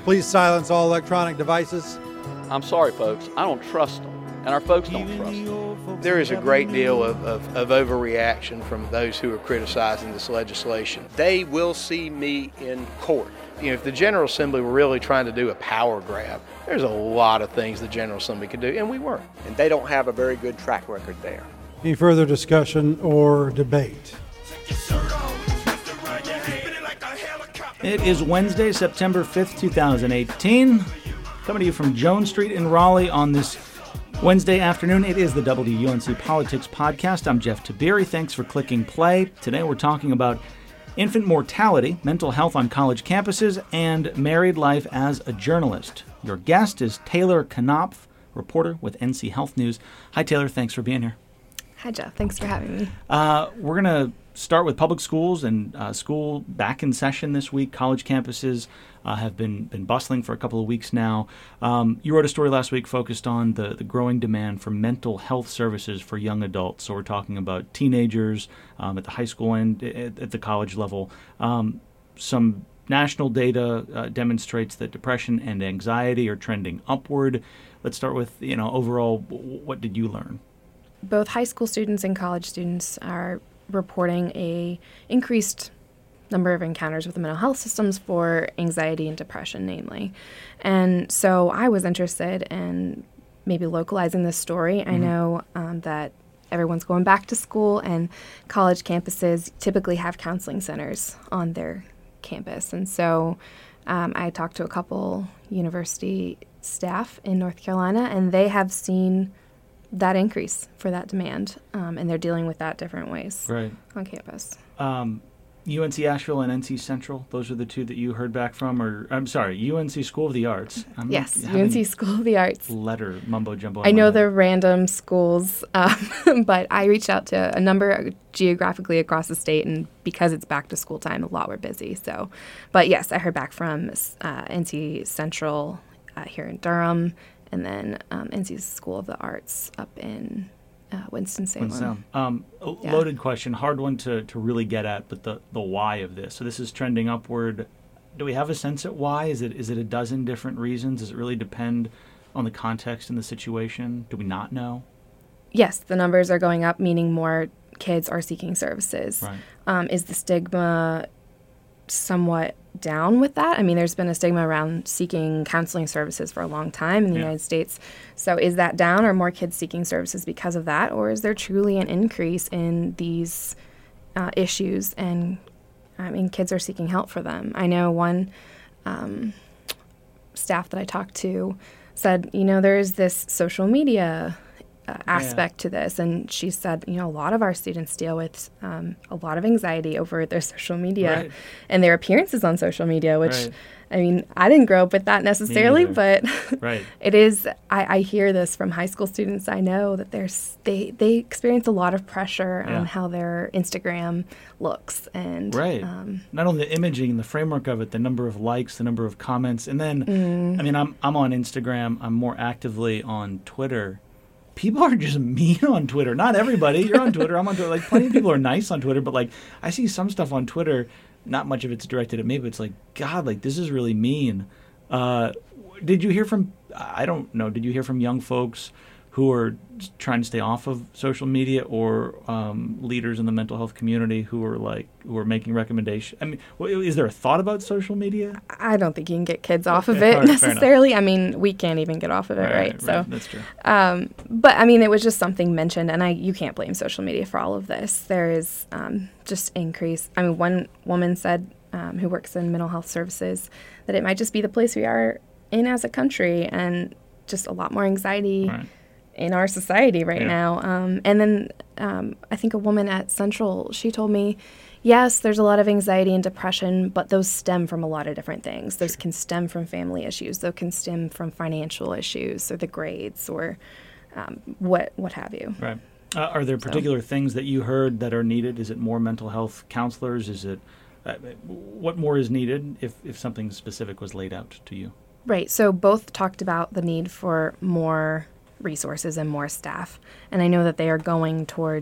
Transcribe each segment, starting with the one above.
Please silence all electronic devices. I'm sorry, folks. I don't trust them, and our folks don't trust them. There is a great deal of overreaction from those who are criticizing this legislation. They will see me in court. You know, if the General Assembly were really trying to do a power grab, there's a lot of things the General Assembly could do, and we weren't. And they don't have a very good track record there. Any further discussion or debate? It is Wednesday, September 5th, 2018. Coming to you from Jones Street in Raleigh on this Wednesday afternoon. It is the WUNC Politics Podcast. I'm Jeff Tiberi. Thanks for clicking play. Today we're talking about infant mortality, mental health on college campuses, and married life as a journalist. Your guest is Taylor Knopf, reporter with NC Health News. Hi, Taylor. Thanks for being here. Hi, Jeff. Thanks for having me. We're going to start with public schools and school back in session this week. College campuses have been bustling for a couple of weeks now. You wrote a story last week focused on the growing demand for mental health services for young adults. So we're talking about teenagers at the high school and at the college level. Some national data demonstrates that depression and anxiety are trending upward. Let's start with, overall, what did you learn? Both high school students and college students are reporting a increased number of encounters with the mental health systems for anxiety and depression, namely. And so I was interested in maybe localizing this story. I know that everyone's going back to school, and college campuses typically have counseling centers on their campus. And so I talked to a couple university staff in North Carolina, and they have seen that increase for that demand, and they're dealing with that different ways on campus. UNC Asheville and NC Central, those are the two that you heard back from, or I'm sorry, UNC School of the Arts. Yes, UNC School of the Arts. Letter mumbo jumbo. I know they're random schools, but I reached out to a number geographically across the state, and because it's back to school time, a lot were busy. So, but yes, I heard back from NC Central here in Durham, and then NC School of the Arts up in Winston-Salem. Loaded question, hard one to really get at, but the why of this. So this is trending upward. Do we have a sense at why? Is it a dozen different reasons? Does it really depend on the context and the situation? Do we not know? Yes, the numbers are going up, meaning more kids are seeking services. Right. Is the stigma somewhat down with that? I mean, there's been a stigma around seeking counseling services for a long time in the United States. So is that down? Are more kids seeking services because of that? Or is there truly an increase in these issues? And I mean, kids are seeking help for them. I know one staff that I talked to said, there is this social media aspect to this. And she said, a lot of our students deal with a lot of anxiety over their social media and their appearances on social media, which, I mean, I didn't grow up with that necessarily, but it is, I hear this from high school students I know, that they experience a lot of pressure on how their Instagram looks. And not only the imaging and the framework of it, the number of likes, the number of comments. And then, I mean, I'm on Instagram. I'm more actively on Twitter. People are just mean on Twitter. Not everybody. You're on Twitter. I'm on Twitter. Like, plenty of people are nice on Twitter, but, like, I see some stuff on Twitter, not much of it's directed at me, but it's like, God, like, this is really mean. Did you hear from, I don't know, did you hear from young folks who are trying to stay off of social media, or leaders in the mental health community who are making recommendations? I mean, is there a thought about social media? I don't think you can get kids off of it necessarily. I mean, we can't even get off of it, right? So that's true. But I mean, it was just something mentioned, and you can't blame social media for all of this. There is just increase. I mean, one woman said, who works in mental health services, that it might just be the place we are in as a country, and just a lot more anxiety in our society right now. And then I think a woman at Central, she told me, yes, there's a lot of anxiety and depression, but those stem from a lot of different things. Those can stem from family issues. Those can stem from financial issues, or the grades, or what have you. Right. Are there particular things that you heard that are needed? Is it more mental health counselors? Is it what more is needed if something specific was laid out to you? Right. So both talked about the need for more resources and more staff. And I know that they are going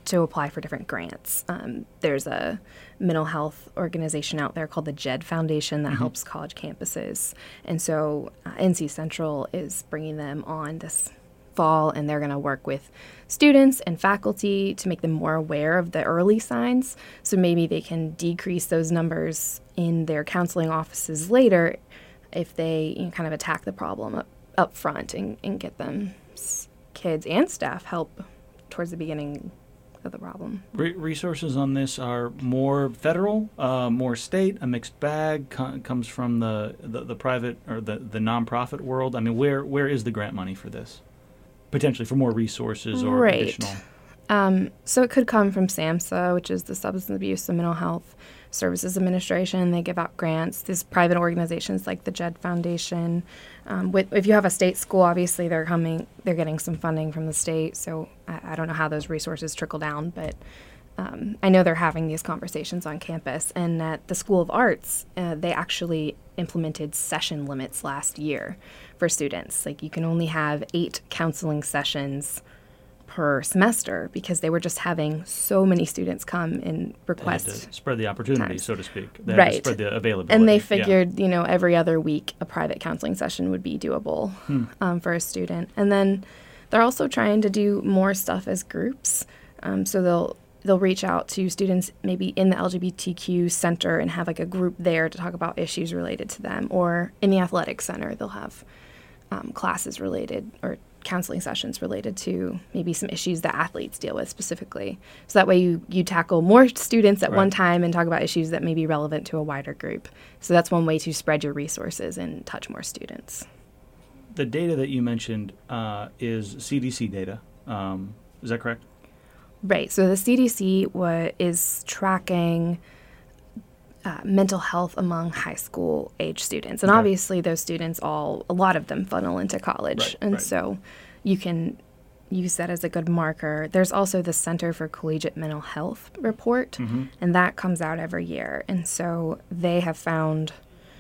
to apply for different grants. There's a mental health organization out there called the JED Foundation that helps college campuses. And so NC Central is bringing them on this fall, and they're going to work with students and faculty to make them more aware of the early signs. So maybe they can decrease those numbers in their counseling offices later if they kind of attack the problem up front and get them kids and staff help towards the beginning of the problem. Resources on this are more federal, more state, a mixed bag, comes from the private or the nonprofit world. I mean, where is the grant money for this? Potentially for more resources or additional? So it could come from SAMHSA, which is the Substance Abuse and Mental Health Services Administration. They give out grants. There's private organizations like the JED Foundation. If you have a state school, obviously they're getting some funding from the state. So I don't know how those resources trickle down, but I know they're having these conversations on campus. And at the School of Arts, they actually implemented session limits last year for students. Like you can only have 8 counseling sessions per semester because they were just having so many students come and request. They had to spread the opportunity, so to speak. They Right. had to spread the availability. And they figured, every other week a private counseling session would be doable for a student. And then they're also trying to do more stuff as groups. So they'll reach out to students maybe in the LGBTQ center and have like a group there to talk about issues related to them. Or in the athletic center, they'll have classes related or counseling sessions related to maybe some issues that athletes deal with specifically. So that way you tackle more students at one time and talk about issues that may be relevant to a wider group. So that's one way to spread your resources and touch more students. The data that you mentioned is CDC data. Is that correct? Right. So the CDC is tracking mental health among high school age students. And obviously those students a lot of them funnel into college. So you can use that as a good marker. There's also the Center for Collegiate Mental Health report, and that comes out every year. And so they have found,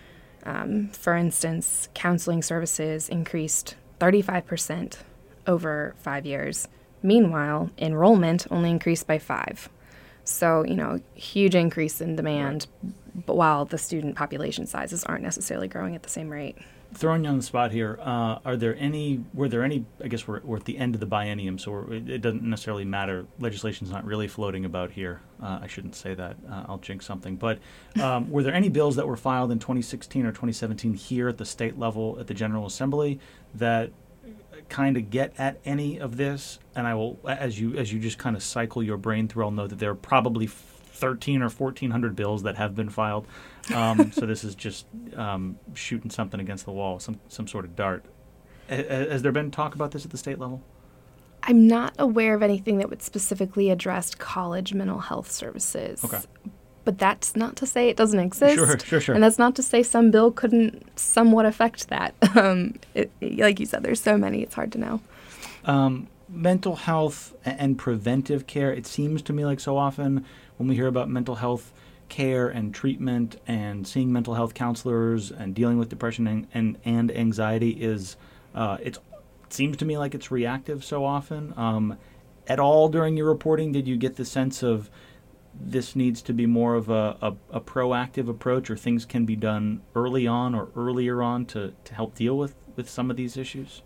for instance, counseling services increased 35% over 5 years. Meanwhile, enrollment only increased by 5%. So, huge increase in demand, but while the student population sizes aren't necessarily growing at the same rate. Throwing you on the spot here, were there any, I guess we're at the end of the biennium, so it doesn't necessarily matter. Legislation's not really floating about here. I shouldn't say that. I'll jinx something. But were there any bills that were filed in 2016 or 2017 here at the state level at the General Assembly that kind of get at any of this? And I will, as you just kind of cycle your brain through, I'll know that there are probably 1,300 or 1,400 bills that have been filed. So this is just shooting something against the wall, some sort of dart. Has there been talk about this at the state level? I'm not aware of anything that would specifically address college mental health services. Okay. But that's not to say it doesn't exist. Sure. And that's not to say some bill couldn't somewhat affect that. Like you said, there's so many, it's hard to know. Mental health and preventive care, it seems to me like so often when we hear about mental health care and treatment and seeing mental health counselors and dealing with depression and anxiety it seems to me like it's reactive so often. At all during your reporting, did you get the sense of this needs to be more of a proactive approach, or things can be done early on or earlier on to help deal with some of these issues?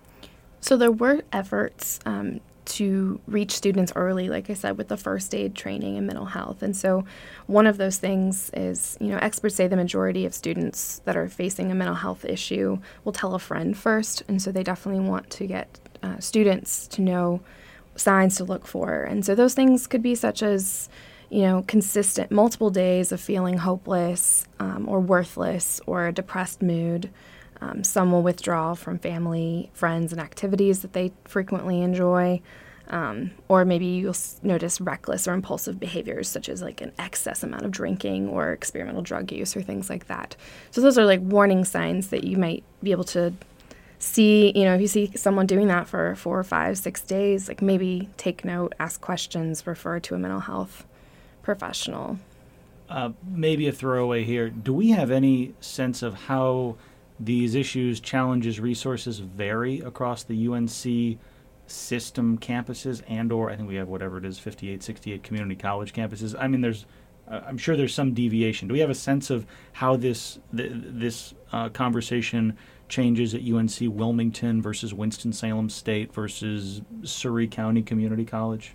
So there were efforts to reach students early, like I said, with the first aid training in mental health. And so one of those things is, experts say the majority of students that are facing a mental health issue will tell a friend first. And so they definitely want to get students to know signs to look for. And so those things could be such as, consistent multiple days of feeling hopeless or worthless or a depressed mood. Some will withdraw from family, friends, and activities that they frequently enjoy. Or maybe you'll notice reckless or impulsive behaviors, such as like an excess amount of drinking or experimental drug use or things like that. So those are like warning signs that you might be able to see, if you see someone doing that for 4 or 5, 6 days, like maybe take note, ask questions, refer to a mental health professional. Maybe a throwaway here. Do we have any sense of how these issues, challenges, resources vary across the UNC system campuses and/or I think we have whatever it is, 58, 68 community college campuses. I mean, I'm sure there's some deviation. Do we have a sense of how this conversation changes at UNC Wilmington versus Winston-Salem State versus Surrey County Community College?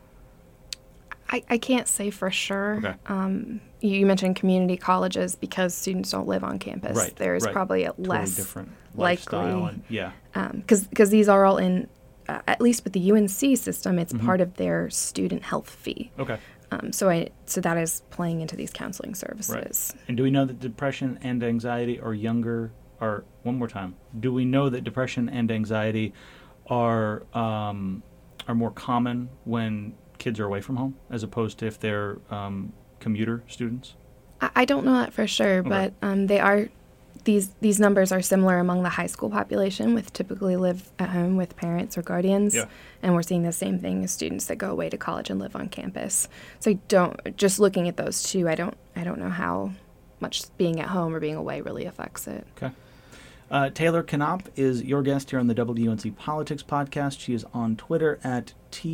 I can't say for sure. Okay. You mentioned community colleges because students don't live on campus. Right, There's right. probably a Totally less different likely. lifestyle and, yeah. Because these are all in, at least with the UNC system, it's Mm-hmm. part of their student health fee. Okay. So that is playing into these counseling services. Right. And do we know that depression and anxiety are younger? Or one more time, do we know that depression and anxiety are more common when kids are away from home, as opposed to if they're commuter students? I don't know that for sure, Okay. but they are. These numbers are similar among the high school population, with typically live at home with parents or guardians, Yeah. and we're seeing the same thing as students that go away to college and live on campus. So just looking at those two, I don't know how much being at home or being away really affects it. Okay. Taylor Knopf is your guest here on the WUNC Politics Podcast. She is on Twitter at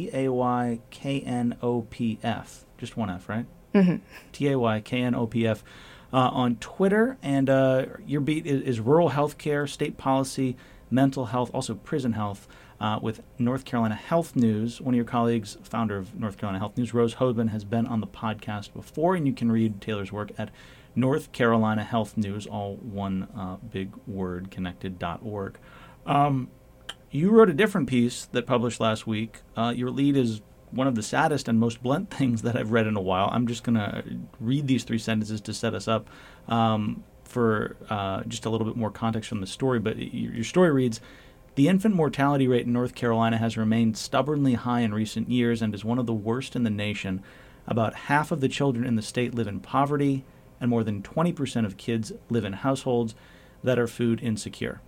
TAYKNOPF. Just one F, right? Mm-hmm. TAYKNOPF on Twitter. And your beat is rural health care, state policy, mental health, also prison health, with North Carolina Health News. One of your colleagues, founder of North Carolina Health News, Rose Hoban, has been on the podcast before, and you can read Taylor's work at North Carolina Health News, all one big word, connected.org. You wrote a different piece that published last week. Your lead is one of the saddest and most blunt things that I've read in a while. I'm just going to read these 3 sentences to set us up for just a little bit more context from the story. But your story reads, "The infant mortality rate in North Carolina has remained stubbornly high in recent years and is one of the worst in the nation. About half of the children in the state live in poverty, and more than 20% of kids live in households that are food insecure."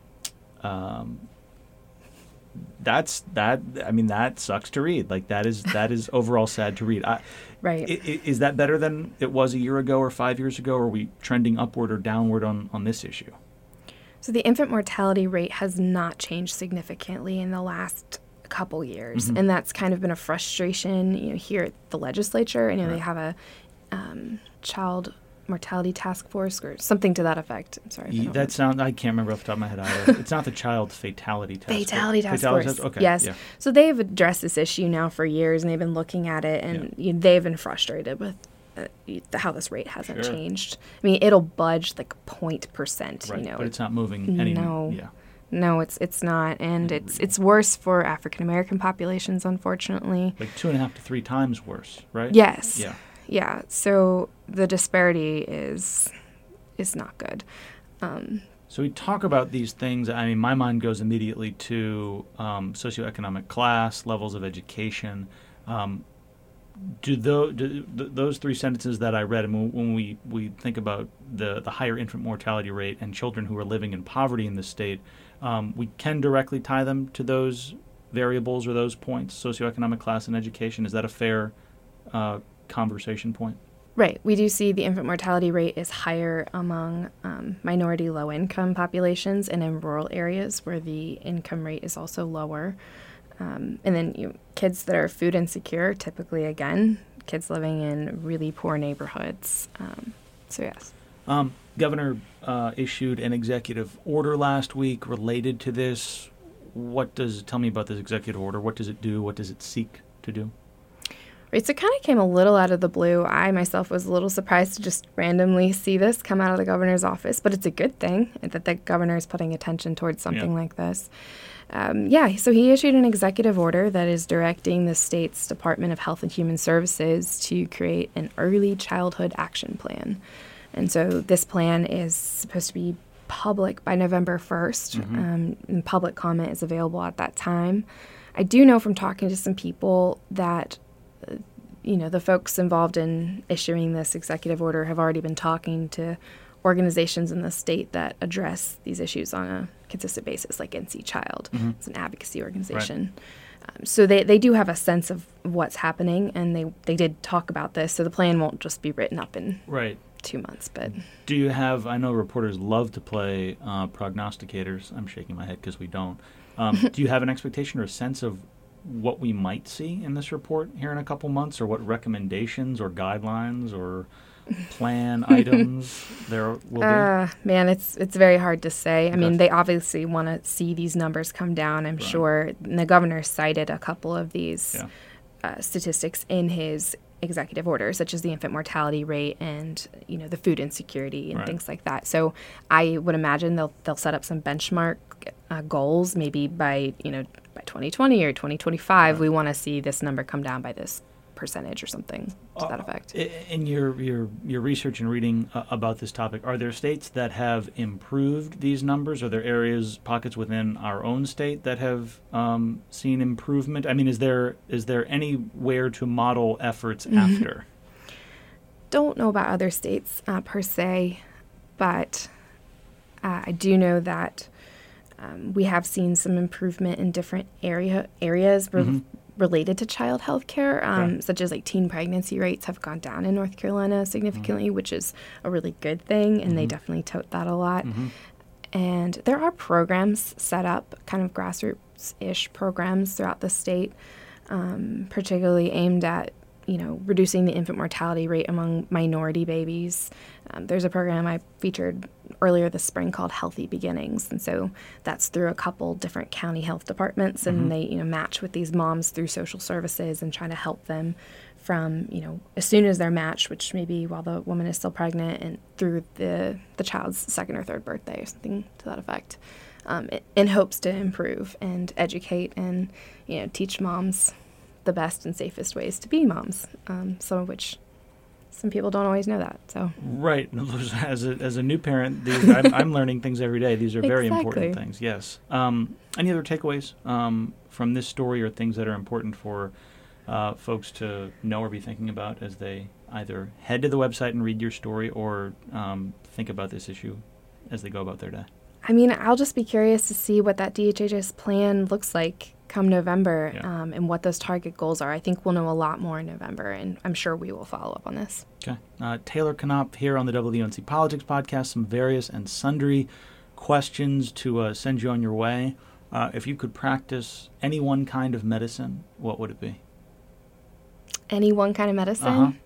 That sucks to read. Like that is overall sad to read. Right. Is that better than it was a year ago or 5 years ago? Or are we trending upward or downward on this issue? So the infant mortality rate has not changed significantly in the last couple years, and that's kind of been a frustration, here at the legislature. I know they have a child mortality task force or something to that effect. I'm sorry. I can't remember off the top of my head either. It's not the child fatality task force. Task force. Okay. Yes. Yeah. So they've addressed this issue now for years, and they've been looking at it, and they've been frustrated with how this rate hasn't changed. I mean, it'll budge like 0.%. Right. But it's not moving any. No. Yeah. No, it's not, and it's worse for African American populations, unfortunately. Like 2.5 to 3 times worse, right? Yes. Yeah. Yeah. So the disparity is not good. So we talk about these things. I mean, my mind goes immediately to socioeconomic class, levels of education. Do those 3 sentences that I read, and when we think about the higher infant mortality rate and children who are living in poverty in the state, we can directly tie them to those variables or those points, socioeconomic class and education. Is that a fair conversation point? Right. We do see the infant mortality rate is higher among minority low-income populations and in rural areas where the income rate is also lower. And then kids that are food insecure, typically, again, kids living in really poor neighborhoods. So, yes. Governor issued an executive order last week related to this. Tell me about this executive order. What does it do? What does it seek to do? Right, so it kind of came a little out of the blue. I myself was a little surprised to just randomly see this come out of the governor's office, but it's a good thing that the governor is putting attention towards something like this. So he issued an executive order that is directing the state's Department of Health and Human Services to create an early childhood action plan. And so this plan is supposed to be public by November 1st, and public comment is available at that time. I do know from talking to some people that the folks involved in issuing this executive order have already been talking to organizations in the state that address these issues on a consistent basis, like NC Child. It's an advocacy organization. Right. So they do have a sense of what's happening, and they did talk about this, so the plan won't just be written up in 2 months. But do you have, I know reporters love to play prognosticators. I'm shaking my head because we don't. Do you have an expectation or a sense of what we might see in this report here in a couple months, or what recommendations or guidelines or plan items there will be? Man, it's very hard to say. I mean, Okay. they obviously want to see these numbers come down, I'm sure. And the governor cited a couple of these statistics in his executive order, such as the infant mortality rate and, the food insecurity and things like that. So I would imagine they'll set up some benchmark goals, maybe by 2020 or 2025. We want to see this number come down by this percentage or something to that effect. In your research and reading about this topic, are there states that have improved these numbers? Are there areas, pockets within our own state that have seen improvement? I mean, is there anywhere to model efforts after? Don't know about other states per se, but I do know that we have seen some improvement in different areas related to child health care, such as like teen pregnancy rates have gone down in North Carolina significantly, which is a really good thing, and they definitely tote that a lot. And there are programs set up, kind of grassroots-ish programs throughout the state, particularly aimed at reducing the infant mortality rate among minority babies. There's a program I featured earlier this spring called Healthy Beginnings, and so that's through a couple different county health departments, and they match with these moms through social services and try to help them from as soon as they're matched, which may be while the woman is still pregnant, and through the child's second or third birthday or something to that effect, in hopes to improve and educate and teach moms the best and safest ways to be moms, some of which some people don't always know that. So Right. As a new parent, I'm learning things every day. These are very important Exactly. things. Yes. Any other takeaways from this story, or things that are important for folks to know or be thinking about as they either head to the website and read your story, or think about this issue as they go about their day? I mean, I'll just be curious to see what that DHHS plan looks like come November, and what those target goals are. I think we'll know a lot more in November, and I'm sure we will follow up on this. Okay. Taylor Knopf here on the WUNC Politics Podcast. Some various and sundry questions to send you on your way. If you could practice any one kind of medicine, what would it be? Any one kind of medicine?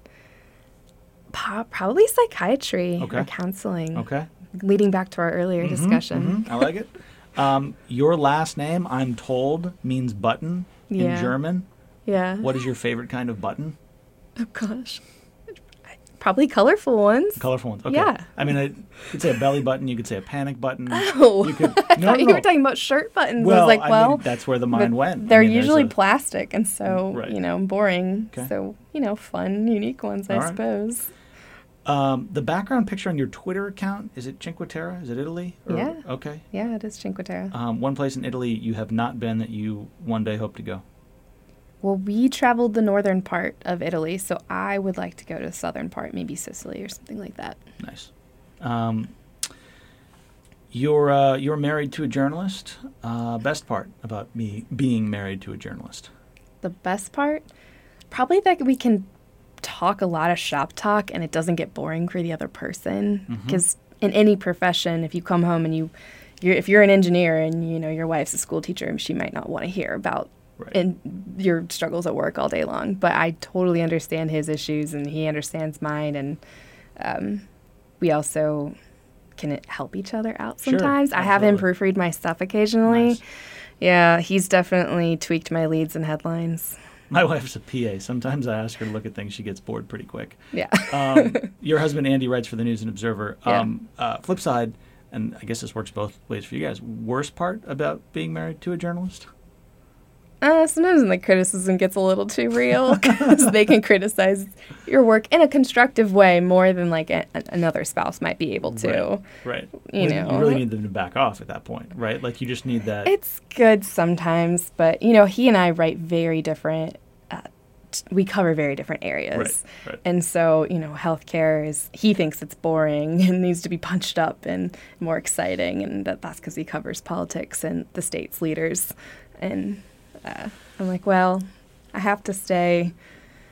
Probably psychiatry or counseling. Okay. Leading back to our earlier discussion. I like it. Your last name, I'm told, means button in German. Yeah. What is your favorite kind of button? Oh, gosh. Probably colorful ones. Colorful ones. Okay. Yeah. I mean, you could say a belly button. You could say a panic button. Oh, You could, I thought you were talking about shirt buttons. Well, I was like, well, that's where the mind went. They're I mean, there's usually a- plastic and so, Right. boring. Okay. So, fun, unique ones, All I right. suppose. The background picture on your Twitter account, is it Cinque Terre? Is it Italy? Yeah. Okay. Yeah, it is Cinque Terre. One place in Italy you have not been that you one day hope to go. Well, we traveled the northern part of Italy, so I would like to go to the southern part, maybe Sicily or something like that. Nice. You're married to a journalist. Best part about me being married to a journalist? The best part? Probably that we can talk a lot of shop talk and it doesn't get boring for the other person. Because in any profession, if you come home and if you're an engineer and your wife's a school teacher, she might not want to hear about your struggles at work all day long. But I totally understand his issues and he understands mine, and we also can help each other out sometimes. I have him proofread my stuff occasionally. Nice. Yeah, he's definitely tweaked my leads and headlines. My wife's a PA. Sometimes I ask her to look at things. She gets bored pretty quick. Yeah. Your husband, Andy, writes for the News and Observer. Yeah. Flip side, and I guess this works both ways for you guys, worst part about being married to a journalist? Sometimes when the criticism gets a little too real, because they can criticize your work in a constructive way more than like another spouse might be able to. Right. You You know. really need them to back off at that point, right? Like you just need that. It's good sometimes, but he and I write very different. We cover very different areas, Right. and so healthcare he thinks it's boring and needs to be punched up and more exciting, and that's because he covers politics and the state's leaders, and I'm like, well, I have to stay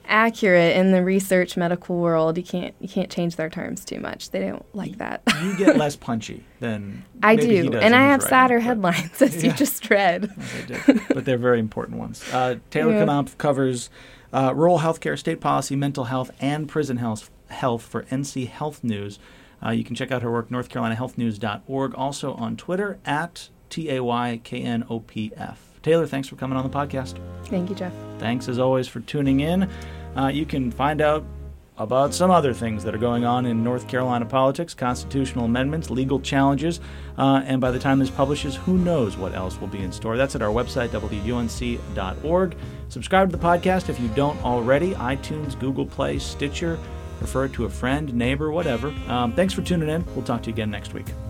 accurate in the research medical world. You can't change their terms too much. They don't like that. You get less punchy than I maybe he do, does and in I his have writing, sadder but- headlines, as you just read. They do, but they're very important ones. Taylor Knopf covers rural healthcare, state policy, mental health, and prison health for NC Health News. You can check out her work, northcarolinahealthnews.org, also on Twitter at TAYKNOPF. Taylor, thanks for coming on the podcast. Thank you, Jeff. Thanks, as always, for tuning in. You can find out about some other things that are going on in North Carolina politics, constitutional amendments, legal challenges, and by the time this publishes, who knows what else will be in store. That's at our website, WUNC.org. Subscribe to the podcast if you don't already. iTunes, Google Play, Stitcher. Refer it to a friend, neighbor, whatever. Thanks for tuning in. We'll talk to you again next week.